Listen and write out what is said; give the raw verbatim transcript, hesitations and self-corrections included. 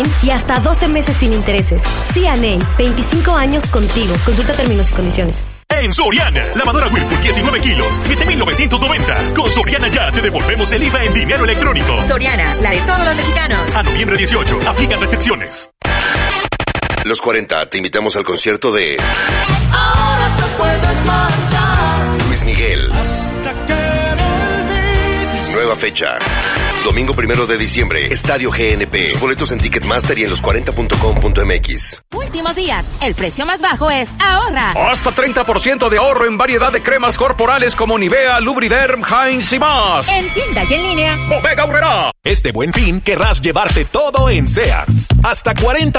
y hasta doce meses sin intereses. C N A, veinticinco años contigo. Consulta términos y condiciones. En Soriana, lavadora Whirlpool diecinueve kilos, siete mil novecientos noventa. Con Soriana ya te devolvemos el I V A en dinero electrónico. Soriana, la de todos los mexicanos. A noviembre dieciocho, aplican restricciones. Los cuarenta, te invitamos al concierto de Ahora te puedes marchar. Luis Miguel. Hasta que me olvides. Nueva fecha. Domingo primero de diciembre, Estadio G N P. Boletos en Ticketmaster y en los cuarenta punto com punto m x. Últimos días, el precio más bajo es ahorra. Hasta treinta por ciento de ahorro en variedad de cremas corporales como Nivea, Lubriderm, Heinz y más. En tienda y en línea. Bodega Aurrerá. Este Buen Fin querrás llevarte todo en Sears. Hasta cuarenta